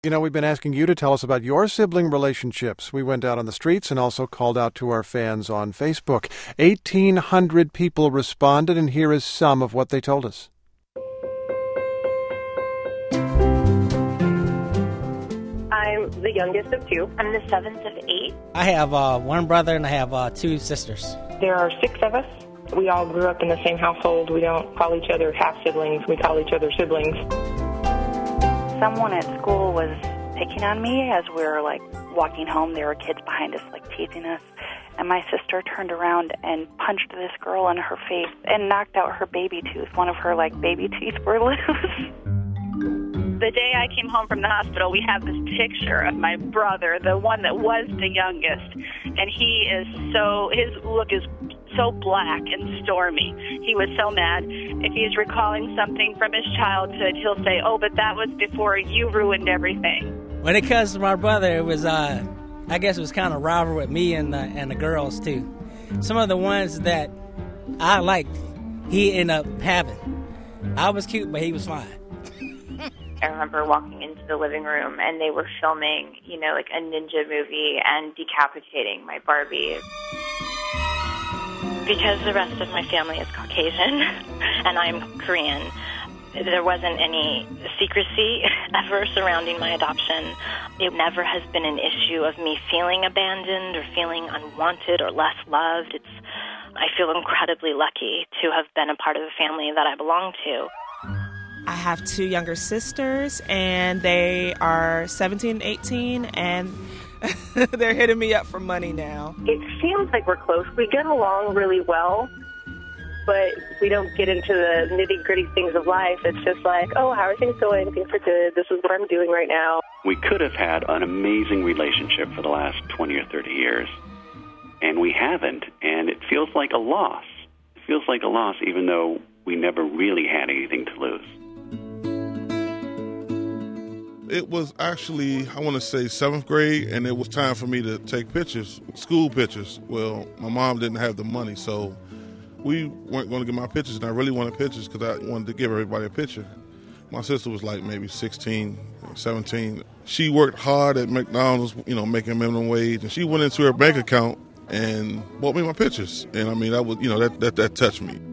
You know, we've been asking you to tell us about your sibling relationships. We went out on the streets and also called out to our fans on Facebook. 1,800 people responded, and here is some of what they told us. I'm the youngest of two. I'm the seventh of eight. I have one brother and I have two sisters. There are six of us. We all grew up in the same household. We don't call each other half-siblings. We call each other siblings. Someone at school was picking on me as we were, walking home. There were kids behind us, teasing us. And my sister turned around and punched this girl in her face and knocked out her baby tooth. One of her, baby teeth were loose. The day I came home from the hospital, we have this picture of my brother, the one that was the youngest. And his look is so black and stormy. He was so mad. If he's recalling something from his childhood, he'll say, "Oh, but that was before you ruined everything." When it comes to my brother, it was, I guess it was kind of rivalry with me and the girls, too. Some of the ones that I liked, he ended up having. I was cute, but he was fine. I remember walking into the living room and they were filming, a ninja movie and decapitating my Barbie. Because the rest of my family is Caucasian and I'm Korean, there wasn't any secrecy ever surrounding my adoption. It never has been an issue of me feeling abandoned or feeling unwanted or less loved. I feel incredibly lucky to have been a part of the family that I belong to. I have two younger sisters, and they are 17 and 18, and they're hitting me up for money now. It seems like we're close. We get along really well, but we don't get into the nitty-gritty things of life. It's just how are things going? Things are good. This is what I'm doing right now. We could have had an amazing relationship for the last 20 or 30 years, and we haven't, and it feels like a loss. It feels like a loss, even though we never really had anything to lose. It was actually, I want to say, 7th grade, and it was time for me to take pictures, school pictures. Well, my mom didn't have the money, so we weren't going to get my pictures, and I really wanted pictures because I wanted to give everybody a picture. My sister was maybe 16, 17. She worked hard at McDonald's, making minimum wage, and she went into her bank account and bought me my pictures. And that was, that touched me.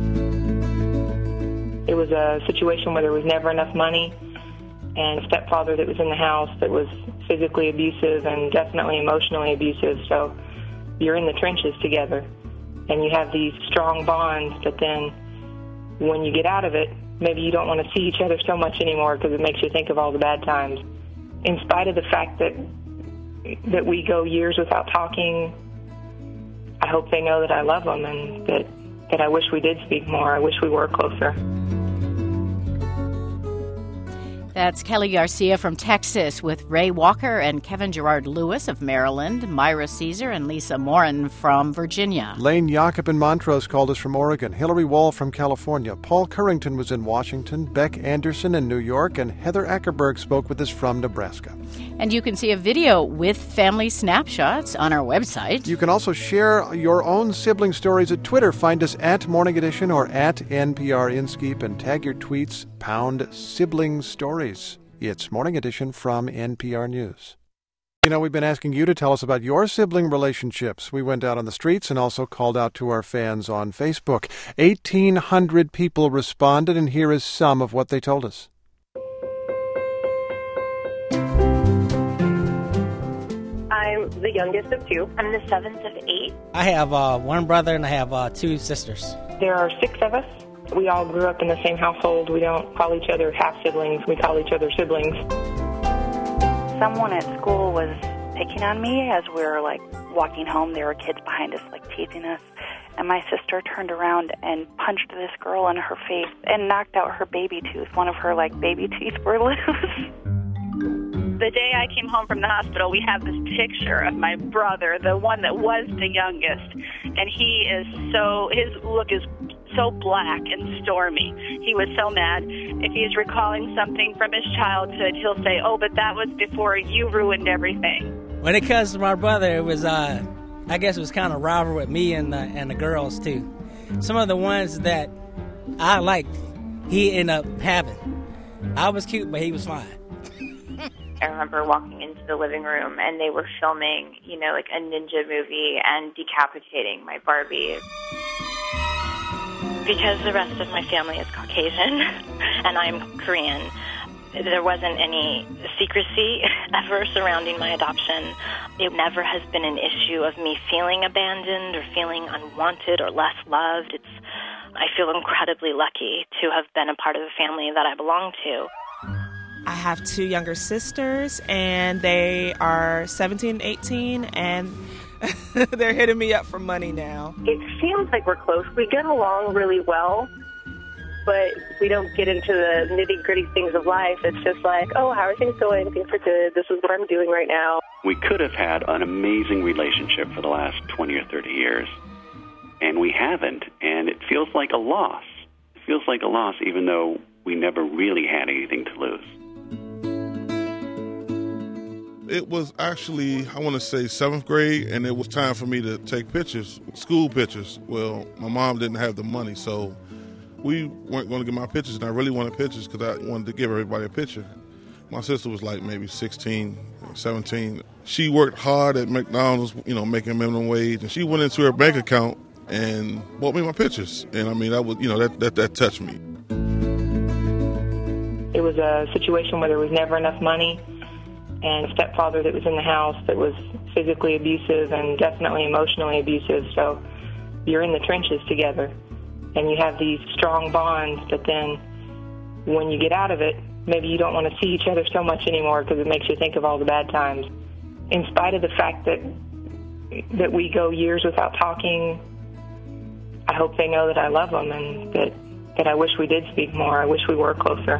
It was a situation where there was never enough money, and a stepfather that was in the house that was physically abusive and definitely emotionally abusive. So you're in the trenches together, and you have these strong bonds, but then when you get out of it, maybe you don't want to see each other so much anymore because it makes you think of all the bad times. In spite of the fact that we go years without talking, I hope they know that I love them and that I wish we did speak more. I wish we were closer. That's Kelly Garcia from Texas with Ray Walker and Kevin Gerard Lewis of Maryland, Myra Caesar and Lisa Morin from Virginia. Lane Jakob in Montrose called us from Oregon. Hillary Wall from California. Paul Currington was in Washington. Beck Anderson in New York. And Heather Ackerberg spoke with us from Nebraska. And you can see a video with family snapshots on our website. You can also share your own sibling stories at Twitter. Find us at Morning Edition or at NPR Inskeep and tag your tweets #sibling stories. It's Morning Edition from NPR News. You know, we've been asking you to tell us about your sibling relationships. We went out on the streets and also called out to our fans on Facebook. 1,800 people responded, and here is some of what they told us. I'm the youngest of two. I'm the seventh of eight. I have one brother and I have two sisters. There are six of us. We all grew up in the same household. We don't call each other half-siblings. We call each other siblings. Someone at school was picking on me as we were, walking home. There were kids behind us, teasing us. And my sister turned around and punched this girl in her face and knocked out her baby tooth. One of her, baby teeth were loose. The day I came home from the hospital, we have this picture of my brother, the one that was the youngest. And his look is so black and stormy. He was so mad. If he's recalling something from his childhood, he'll say, "Oh, but that was before you ruined everything." When it comes to my brother, it was, I guess it was kind of rivalry with me and the girls, too. Some of the ones that I liked, he ended up having. I was cute, but he was fine. I remember walking into the living room and they were filming, like a ninja movie and decapitating my Barbie. Because the rest of my family is Caucasian and I'm Korean, there wasn't any secrecy ever surrounding my adoption. It never has been an issue of me feeling abandoned or feeling unwanted or less loved. I feel incredibly lucky to have been a part of the family that I belong to. I have two younger sisters, and they are 17 and 18, and they're hitting me up for money now. It seems like we're close. We get along really well, but we don't get into the nitty-gritty things of life. It's just like, oh, how are things going? Things are good. This is what I'm doing right now. We could have had an amazing relationship for the last 20 or 30 years, and we haven't, and it feels like a loss. It feels like a loss even though we never really had anything to lose. It was actually, I want to say, 7th grade, and it was time for me to take pictures, school pictures. Well, my mom didn't have the money, so we weren't going to get my pictures, and I really wanted pictures because I wanted to give everybody a picture. My sister was like maybe 16, 17. She worked hard at McDonald's, making minimum wage, and she went into her bank account and bought me my pictures. And I mean, that was, that touched me. It was a situation where there was never enough money, and a stepfather that was in the house that was physically abusive and definitely emotionally abusive. So you're in the trenches together, and you have these strong bonds, but then when you get out of it, maybe you don't want to see each other so much anymore because it makes you think of all the bad times. In spite of the fact that we go years without talking, I hope they know that I love them and that I wish we did speak more. I wish we were closer.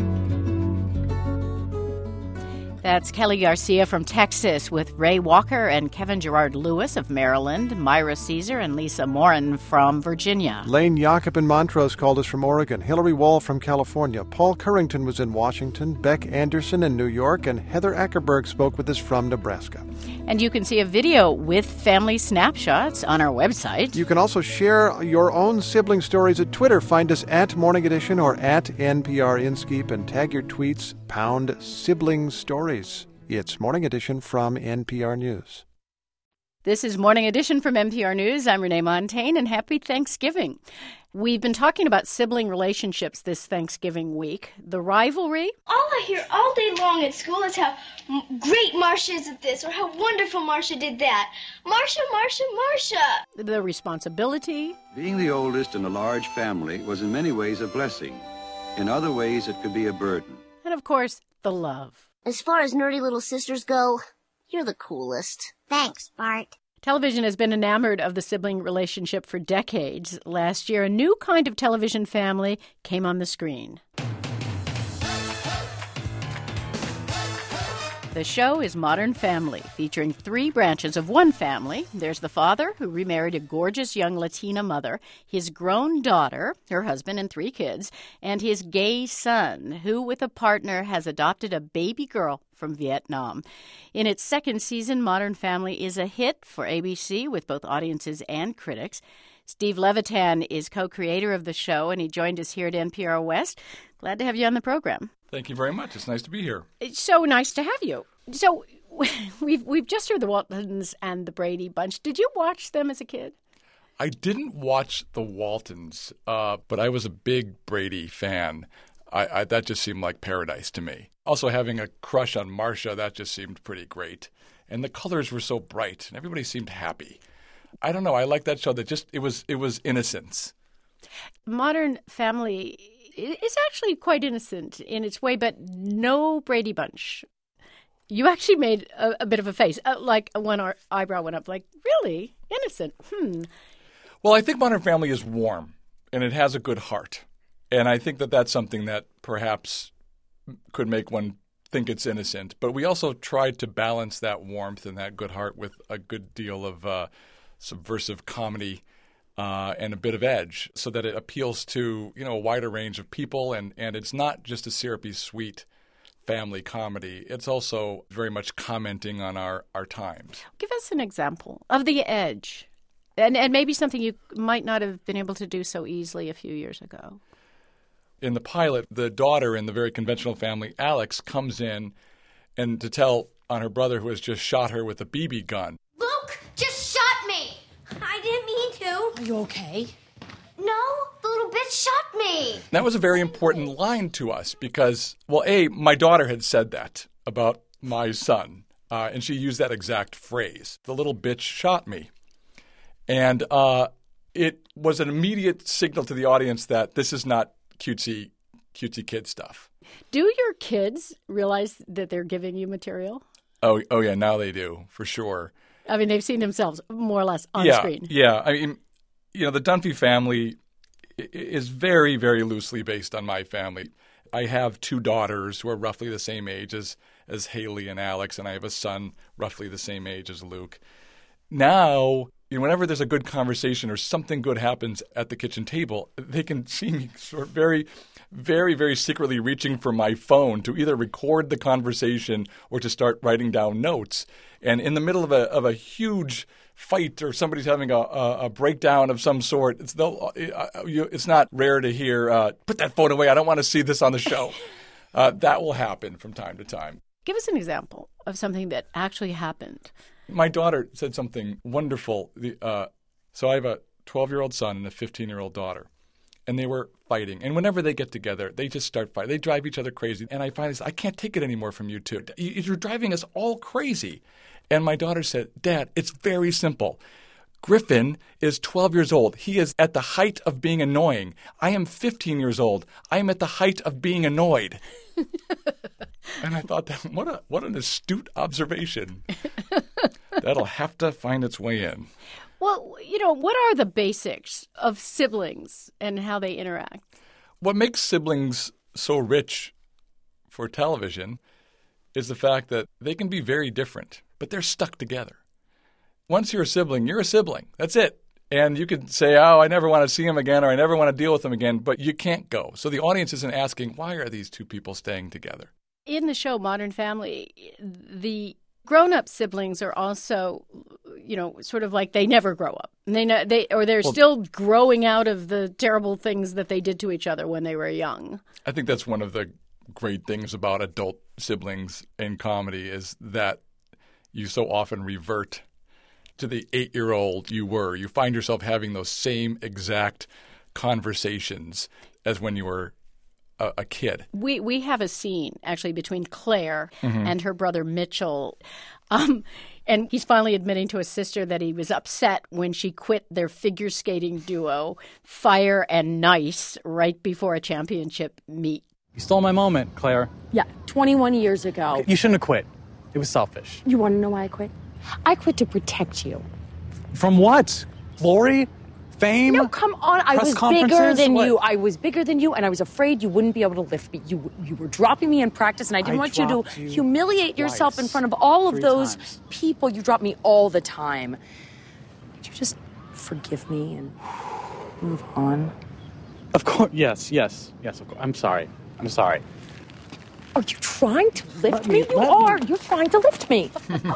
That's Kelly Garcia from Texas with Ray Walker and Kevin Gerard Lewis of Maryland, Myra Caesar and Lisa Morin from Virginia. Lane Jakob in Montrose called us from Oregon. Hillary Wall from California. Paul Currington was in Washington. Beck Anderson in New York. And Heather Ackerberg spoke with us from Nebraska. And you can see a video with family snapshots on our website. You can also share your own sibling stories at Twitter. Find us at Morning Edition or at NPR Inskeep and tag your tweets #sibling stories. It's Morning Edition from NPR News. This is Morning Edition from NPR News. I'm Renee Montaigne, and happy Thanksgiving. We've been talking about sibling relationships this Thanksgiving week. The rivalry. All I hear all day long at school is how great Marcia is at this or how wonderful Marcia did that. Marcia, Marcia, Marcia. The responsibility. Being the oldest in a large family was in many ways a blessing. In other ways, it could be a burden. And, of course, the love. As far as nerdy little sisters go, you're the coolest. Thanks, Bart. Television has been enamored of the sibling relationship for decades. Last year, a new kind of television family came on the screen. The show is Modern Family, featuring 3 branches of one family. There's the father, who remarried a gorgeous young Latina mother, his grown daughter, her husband and 3 kids, and his gay son, who, with a partner, has adopted a baby girl from Vietnam. In its 2nd season, Modern Family is a hit for ABC with both audiences and critics. Steve Levitan is co-creator of the show, and he joined us here at NPR West. Glad to have you on the program. Thank you very much. It's nice to be here. It's so nice to have you. So we've just heard the Waltons and the Brady Bunch. Did you watch them as a kid? I didn't watch the Waltons, but I was a big Brady fan. That just seemed like paradise to me. Also, having a crush on Marcia, that just seemed pretty great. And the colors were so bright, and everybody seemed happy. I don't know. I like that show. That just it was innocence. Modern Family is actually quite innocent in its way, but no Brady Bunch. You actually made a bit of a face, like one eyebrow went up, like, really? Innocent? Well, I think Modern Family is warm, and it has a good heart. And I think that that's something that perhaps could make one think it's innocent. But we also tried to balance that warmth and that good heart with a good deal of subversive comedy and a bit of edge so that it appeals to, a wider range of people. And it's not just a syrupy, sweet family comedy. It's also very much commenting on our times. Give us an example of the edge and maybe something you might not have been able to do so easily a few years ago. In the pilot, the daughter in the very conventional family, Alex, comes in and to tell on her brother who has just shot her with a BB gun. Luke just shot me. I didn't mean to. Are you okay? No, the little bitch shot me. That was a very important line to us because, well, A, my daughter had said that about my son, and she used that exact phrase. The little bitch shot me. And it was an immediate signal to the audience that this is not cutesy kid stuff. Do your kids realize that they're giving you material? Oh yeah, now they do, for sure. I mean, they've seen themselves more or less on screen. Yeah. I mean, the Dunphy family is very, very loosely based on my family. I have 2 daughters who are roughly the same age as Haley and Alex, and I have a son roughly the same age as Luke. Now, whenever there's a good conversation or something good happens at the kitchen table, they can see me sort of very, very, very secretly reaching for my phone to either record the conversation or to start writing down notes. And in the middle of a huge fight or somebody's having a breakdown of some sort, it's not rare to hear, put that phone away, I don't want to see this on the show. That will happen from time to time. Give us an example of something that actually happened. My daughter said something wonderful. So I have a 12-year-old son and a 15-year-old daughter, and they were fighting. And whenever they get together, they just start fighting. They drive each other crazy. And I finally said, I can't take it anymore from you two. You're driving us all crazy. And my daughter said, Dad, it's very simple. Griffin is 12 years old. He is at the height of being annoying. I am 15 years old. I am at the height of being annoyed. And I thought, what an astute observation. That'll have to find its way in. Well, what are the basics of siblings and how they interact? What makes siblings so rich for television is the fact that they can be very different, but they're stuck together. Once you're a sibling, you're a sibling. That's it. And you could say, oh, I never want to see him again or I never want to deal with him again, but you can't go. So the audience isn't asking, why are these two people staying together? In the show Modern Family, the grown-up siblings are also, sort of like they never grow up. They're still growing out of the terrible things that they did to each other when they were young. I think that's one of the great things about adult siblings in comedy is that you so often revert to the 8-year-old you were. You find yourself having those same exact conversations as when you were a kid. We have a scene, actually, between Claire and her brother Mitchell. And he's finally admitting to his sister that he was upset when she quit their figure skating duo, Fire and Nice, right before a championship meet. You stole my moment, Claire. Yeah, 21 years ago. You shouldn't have quit. It was selfish. You want to know why I quit? I quit to protect you. From what? Glory? Fame? No, come on. I was bigger than you. I was bigger than you, and I was afraid you wouldn't be able to lift me. You were dropping me in practice, and I didn't want you to humiliate yourself in front of all of those people. You drop me all the time. Could you just forgive me and move on? Of course. Yes, of course. I'm sorry. Are you trying to lift me? You are. You're trying to lift me.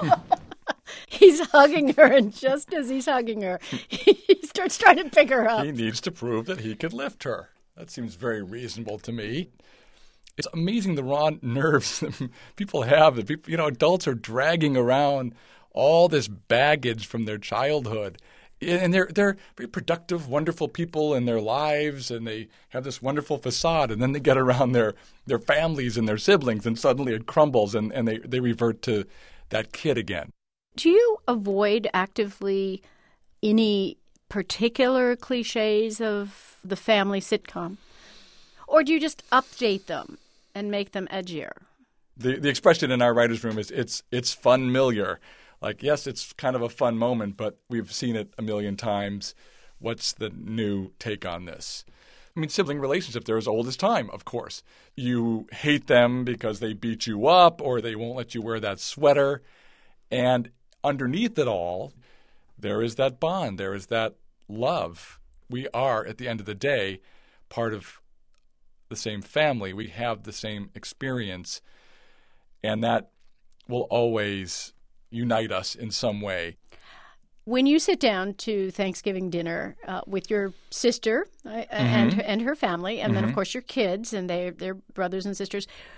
He's hugging her, and just as he's hugging her, he starts trying to pick her up. He needs to prove that he could lift her. That seems very reasonable to me. It's amazing the raw nerves that people have. That people, adults are dragging around all this baggage from their childhood. And they're very productive, wonderful people in their lives, and they have this wonderful facade. And then they get around their families and their siblings, and suddenly it crumbles, and they revert to that kid again. Do you avoid actively any particular cliches of the family sitcom? Or do you just update them and make them edgier? The expression in our writer's room is it's fun-miliar. Like, yes, it's kind of a fun moment, but we've seen it a million times. What's the new take on this? I mean, sibling relationships, they're as old as time, of course. You hate them because they beat you up or they won't let you wear that sweater. And underneath it all, there is that bond. There is that love. We are, at the end of the day, part of the same family. We have the same experience. And that will always unite us in some way. When you sit down to Thanksgiving dinner with your sister and her family, and then, of course, your kids and their brothers and sisters,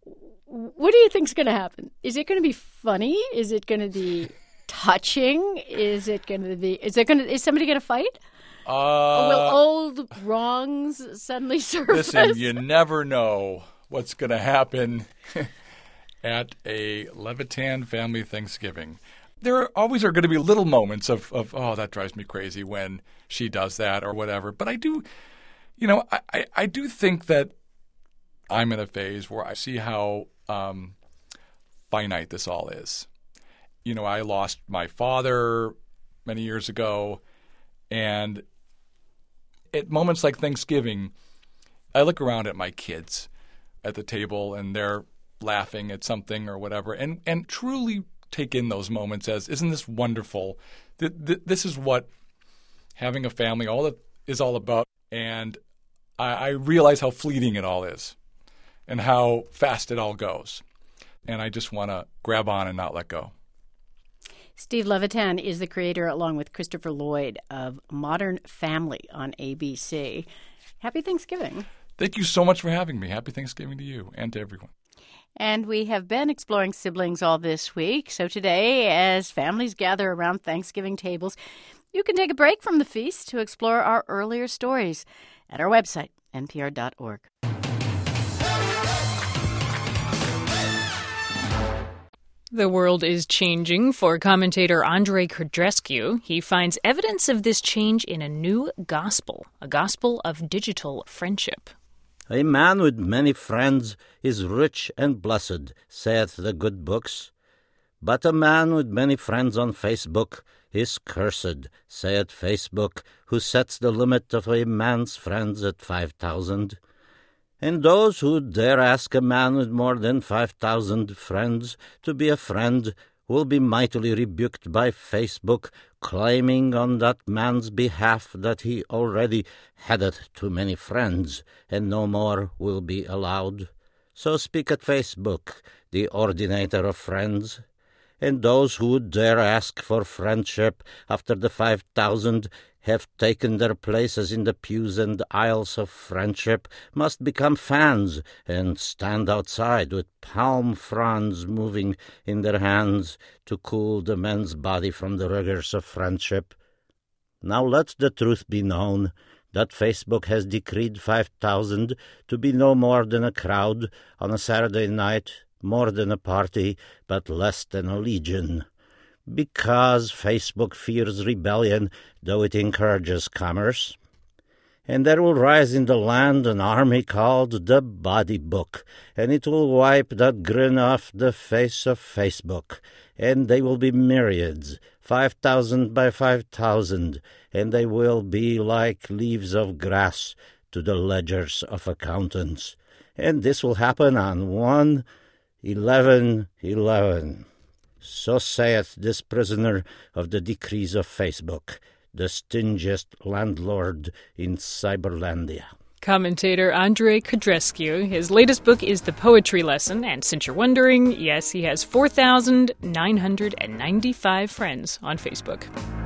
What do you think's going to happen? Is it going to be funny? Is it going to be touching? Is somebody going to fight? Will old wrongs suddenly surface? Listen, you never know what's going to happen at a Levitan family Thanksgiving. There always are going to be little moments of oh, that drives me crazy when she does that or whatever. But I do, I do think that I'm in a phase where I see how finite this all is. I lost my father many years ago, and at moments like Thanksgiving, I look around at my kids at the table, and they're laughing at something or whatever, and truly take in those moments as, isn't this wonderful? This is what having a family is all about, and I realize how fleeting it all is and how fast it all goes. And I just want to grab on and not let go. Steve Levitan is the creator, along with Christopher Lloyd, of Modern Family on ABC. Happy Thanksgiving. Thank you so much for having me. Happy Thanksgiving to you and to everyone. And we have been exploring siblings all this week. So today, as families gather around Thanksgiving tables, you can take a break from the feast to explore our earlier stories at our website, npr.org. The world is changing for commentator Andrei Codrescu. He finds evidence of this change in a new gospel, a gospel of digital friendship. A man with many friends is rich and blessed, saith the good books. But a man with many friends on Facebook is cursed, saith Facebook, who sets the limit of a man's friends at 5,000. And those who dare ask a man with more than 5,000 friends to be a friend will be mightily rebuked by Facebook, claiming on that man's behalf that he already hadeth too many friends, and no more will be allowed. So speak at Facebook, the ordinator of friends. And those who dare ask for friendship after the 5,000 have taken their places in the pews and aisles of friendship must become fans and stand outside with palm fronds moving in their hands to cool the men's body from the rigors of friendship. Now let the truth be known that Facebook has decreed 5,000 to be no more than a crowd on a Saturday night, more than a party, but less than a legion. Because Facebook fears rebellion, though it encourages commerce. And there will rise in the land an army called the Body Book, and it will wipe that grin off the face of Facebook. And they will be myriads, 5,000 by 5,000, and they will be like leaves of grass to the ledgers of accountants. And this will happen on 1/11/11. So saith this prisoner of the decrees of Facebook, the stingiest landlord in Cyberlandia. Commentator Andrei Codrescu. His latest book is The Poetry Lesson, and since you're wondering, yes, he has 4,995 friends on Facebook.